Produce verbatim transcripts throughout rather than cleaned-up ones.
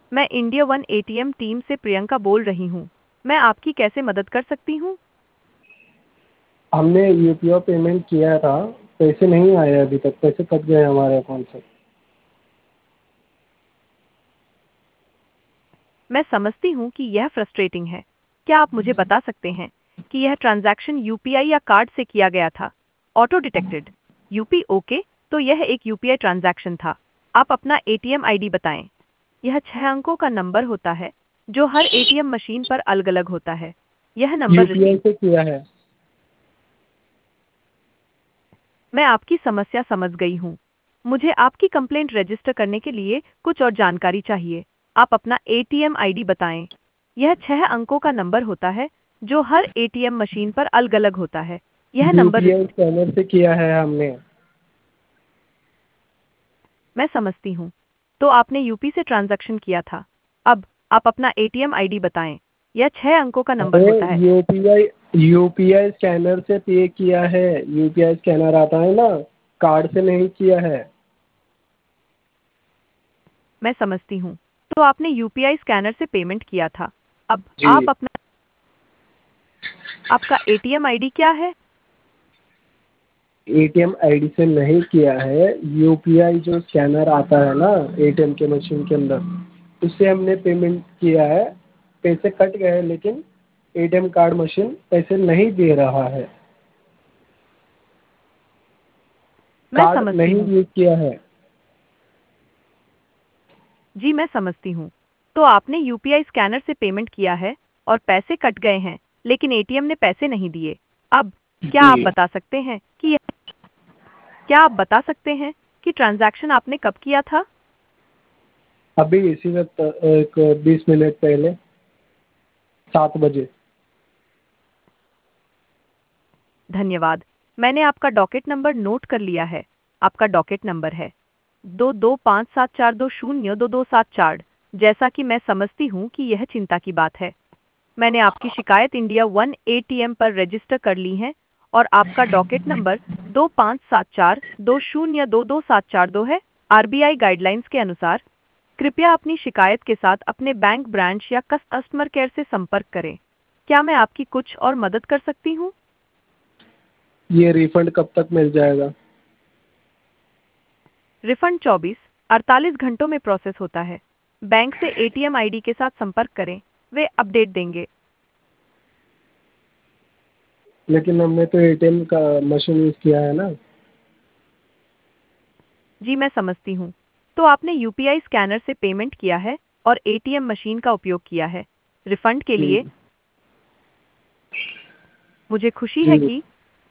मैं India one ATM team से प्रियंका बोल रही हूँ। मैं आपकी कैसे मदद कर सकती हूँ? हमने यूपीआई पेमेंट किया था, पैसे नहीं आए अभी तक, पैसे कट गए हमारे अकाउंट से। मैं समझती हूँ कि यह फ्रस्ट्रेटिंग है। क्या आप मुझे बता सकते हैं कि यह ट्रांजैक्शन यूपीआई या कार्ड से किया गया था? ऑटो डिटेक्टेड यूपी ओके, तो यह एक यूपीआई ट्रांजैक्शन था। आप अपना एटीएम आईडी बताएं। यह छह अंकों का नंबर होता है जो हर एटीएम मशीन पर अलग अलग होता है। यह नंबर यूपीआई रिसीव। से किया है। मैं आपकी समस्या समझ गई हूँ। मुझे आपकी कंप्लेंट रजिस्टर करने के लिए कुछ और जानकारी चाहिए। आप अपना एटीएम आईडी बताएं। यह छह अंकों का नंबर होता है जो हर एटीएम मशीन पर अलग अलग होता है। यह नंबर यूपीआई रिसीव। स्कैनर से किया है हमने। मैं समझती हूँ। तो आपने यूपी से ट्रांजैक्शन किया था। अब आप अपना एटीएम आईडी बताएं। यह छह अंकों का नंबर अरे होता है। यूपीआई यूपीआई स्कैनर से पे किया है। यूपीआई स्कैनर आता है ना, कार्ड से नहीं किया है। मैं समझती हूँ। तो आपने यूपीआई स्कैनर से पेमेंट किया था। अब जी। आप अपना आपका एटीएम आईडी क्या है? एटीएम आईडी से नहीं किया है, यूपीआई जो स्कैनर आता है ना एटीएम के मशीन के अंदर, उससे हमने पेमेंट किया है। पैसे कट गए हैं, लेकिन एटीएम कार्ड मशीन पैसे नहीं दे रहा है। मैं कार्ड समझती नहीं हूँ। यूज किया है। जी मैं समझती हूँ। तो आपने यूपीआई स्कैनर से पेमेंट किया है और पैसे कट गए हैं, लेकिन एटीएम ने पैसे नहीं दिए। अब क्या आप जी। बता सकते हैं कि यह क्या आप बता सकते हैं कि ट्रांजैक्शन आपने कब किया था? अभी इसी वक्त एक बीस मिनट पहले, सात बजे। धन्यवाद। मैंने आपका डॉकेट नंबर नोट कर लिया है। आपका डॉकेट नंबर है दो दो पाँच सात चार दो शून्य दो दो सात चार। जैसा कि मैं समझती हूँ कि यह चिंता की बात है। मैंने आपकी शिकायत इंडिया वन एटीएम पर रजिस्टर कर ली है और आपका डॉकेट नंबर दो पाँच सात चार दो शून्य दो दो सात चार दो है। आरबीआई गाइडलाइंस के अनुसार कृपया अपनी शिकायत के साथ अपने बैंक ब्रांच या कस्टमर केयर से संपर्क करें। क्या मैं आपकी कुछ और मदद कर सकती हूँ? ये रिफंड कब तक मिल जाएगा? रिफंड चौबीस अड़तालीस घंटों में प्रोसेस होता है। बैंक से एटीएम आईडी के साथ संपर्क करें, वे अपडेट देंगे। लेकिन हमने तो एटीएम का मशीन यूज किया है ना। जी मैं समझती हूँ। तो आपने यूपीआई स्कैनर से पेमेंट किया है और एटीएम मशीन का उपयोग किया है रिफंड के जी। लिए। मुझे खुशी है जी। कि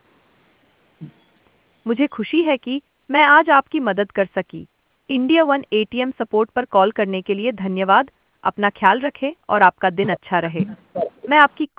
मुझे खुशी है कि मैं आज आपकी मदद कर सकी। इंडिया वन एटीएम सपोर्ट पर कॉल करने के लिए धन्यवाद। अपना ख्याल रखें और आपका दिन अच्छा रहे। मैं आपकी